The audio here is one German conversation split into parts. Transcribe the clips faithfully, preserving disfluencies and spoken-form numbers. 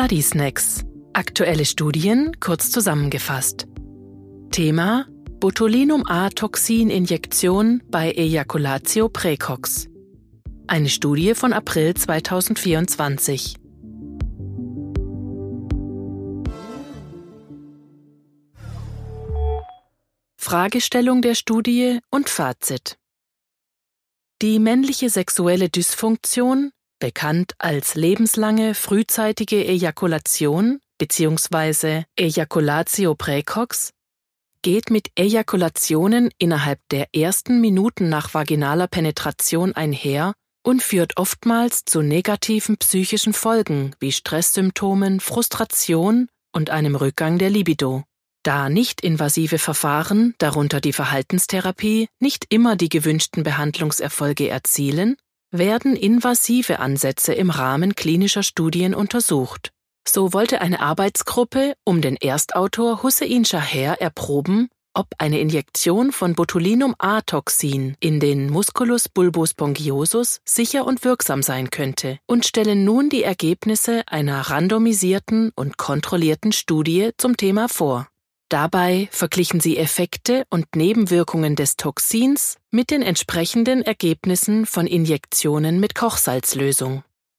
Study Snacks. Aktuelle Studien kurz zusammengefasst. Thema: Botulinum-A-Toxin-Injektion bei Ejaculatio praecox. Eine Studie von April zweitausendvierundzwanzig. Fragestellung der Studie und Fazit. Die männliche sexuelle Dysfunktion, bekannt als lebenslange frühzeitige Ejakulation bzw. Ejaculatio praecox, geht mit Ejakulationen innerhalb der ersten Minuten nach vaginaler Penetration einher und führt oftmals zu negativen psychischen Folgen wie Stresssymptomen, Frustration und einem Rückgang der Libido. Da nicht-invasive Verfahren, darunter die Verhaltenstherapie, nicht immer die gewünschten Behandlungserfolge erzielen, werden invasive Ansätze im Rahmen klinischer Studien untersucht. So wollte eine Arbeitsgruppe um den Erstautor Hussein Shaher erproben, ob eine Injektion von Botulinum-A-Toxin in den Musculus bulbospongiosus sicher und wirksam sein könnte und stellen nun die Ergebnisse einer randomisierten und kontrollierten Studie zum Thema vor. Dabei verglichen sie Effekte und Nebenwirkungen des Toxins mit den entsprechenden Ergebnissen von Injektionen mit Kochsalzlösung.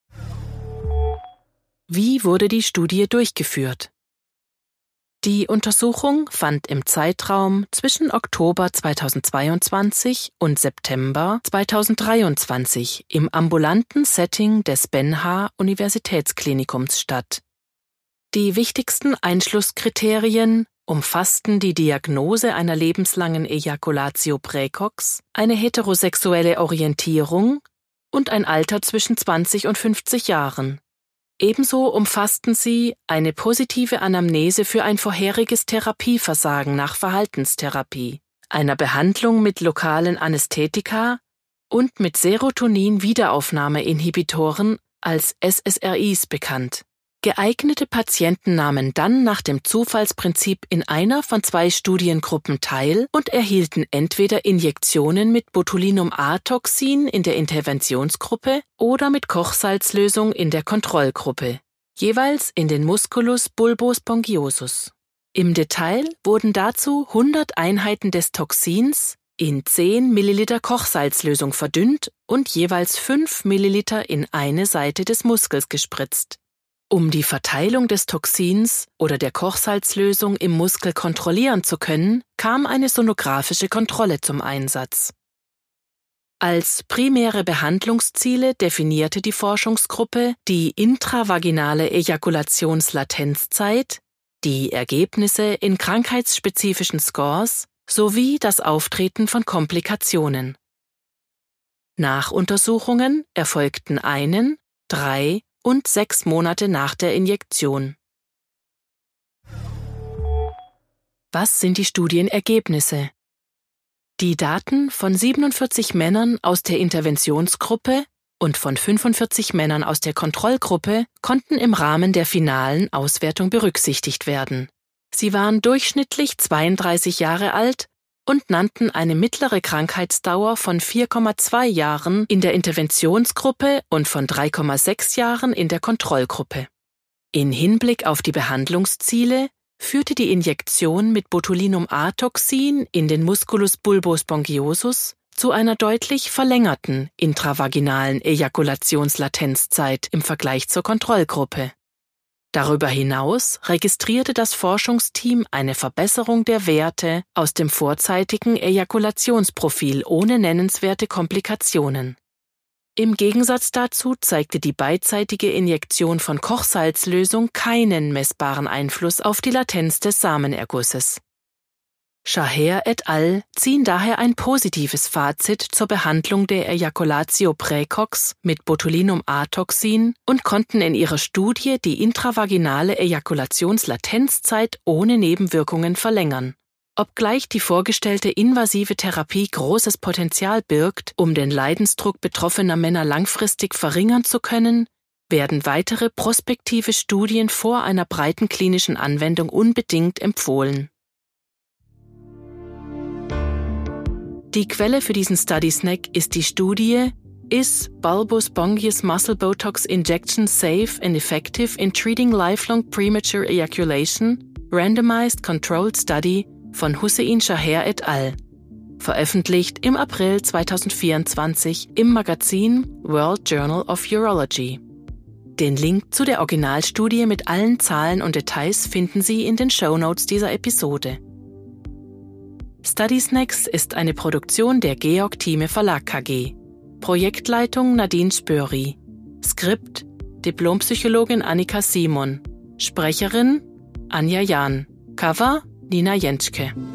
Wie wurde die Studie durchgeführt? Die Untersuchung fand im Zeitraum zwischen Oktober zweitausendzweiundzwanzig und September zweitausenddreiundzwanzig im ambulanten Setting des Ben-Haar-Universitätsklinikums statt. Die wichtigsten Einschlusskriterien umfassten die Diagnose einer lebenslangen Ejaculatio praecox, eine heterosexuelle Orientierung und ein Alter zwischen zwanzig und fünfzig Jahren. Ebenso umfassten sie eine positive Anamnese für ein vorheriges Therapieversagen nach Verhaltenstherapie, einer Behandlung mit lokalen Anästhetika und mit Serotonin-Wiederaufnahmeinhibitoren als S S R Is bekannt. Geeignete Patienten nahmen dann nach dem Zufallsprinzip in einer von zwei Studiengruppen teil und erhielten entweder Injektionen mit Botulinum-A-Toxin in der Interventionsgruppe oder mit Kochsalzlösung in der Kontrollgruppe, jeweils in den Musculus bulbospongiosus. Im Detail wurden dazu hundert Einheiten des Toxins in zehn Milliliter Kochsalzlösung verdünnt und jeweils fünf Milliliter in eine Seite des Muskels gespritzt. Um die Verteilung des Toxins oder der Kochsalzlösung im Muskel kontrollieren zu können, kam eine sonografische Kontrolle zum Einsatz. Als primäre Behandlungsziele definierte die Forschungsgruppe die intravaginale Ejakulationslatenzzeit, die Ergebnisse in krankheitsspezifischen Scores sowie das Auftreten von Komplikationen. Nachuntersuchungen erfolgten einen, drei und sechs Monate nach der Injektion. Was sind die Studienergebnisse? Die Daten von siebenundvierzig Männern aus der Interventionsgruppe und von fünfundvierzig Männern aus der Kontrollgruppe konnten im Rahmen der finalen Auswertung berücksichtigt werden. Sie waren durchschnittlich zweiunddreißig Jahre alt und nannten eine mittlere Krankheitsdauer von vier Komma zwei Jahren in der Interventionsgruppe und von drei Komma sechs Jahren in der Kontrollgruppe. In Hinblick auf die Behandlungsziele führte die Injektion mit Botulinum-A-Toxin in den Musculus bulbospongiosus zu einer deutlich verlängerten intravaginalen Ejakulationslatenzzeit im Vergleich zur Kontrollgruppe. Darüber hinaus registrierte das Forschungsteam eine Verbesserung der Werte aus dem vorzeitigen Ejakulationsprofil ohne nennenswerte Komplikationen. Im Gegensatz dazu zeigte die beidseitige Injektion von Kochsalzlösung keinen messbaren Einfluss auf die Latenz des Samenergusses. Shaher et al. Ziehen daher ein positives Fazit zur Behandlung der Ejaculatio praecox mit Botulinum-A-Toxin und konnten in ihrer Studie die intravaginale Ejakulationslatenzzeit ohne Nebenwirkungen verlängern. Obgleich die vorgestellte invasive Therapie großes Potenzial birgt, um den Leidensdruck betroffener Männer langfristig verringern zu können, werden weitere prospektive Studien vor einer breiten klinischen Anwendung unbedingt empfohlen. Die Quelle für diesen Study Snack ist die Studie Is bulbous spongious muscle Botox injection safe and effective in treating lifelong premature ejaculation? Randomized Controlled Study von Hussein Shaher et al. Veröffentlicht im April zweitausendvierundzwanzig im Magazin World Journal of Urology. Den Link zu der Originalstudie mit allen Zahlen und Details finden Sie in den Shownotes dieser Episode. Study Snacks ist eine Produktion der Georg Thieme Verlag K G. Projektleitung Nadine Spöri. Skript Diplompsychologin Annika Simon. Sprecherin Anja Jahn. Cover Nina Jentschke.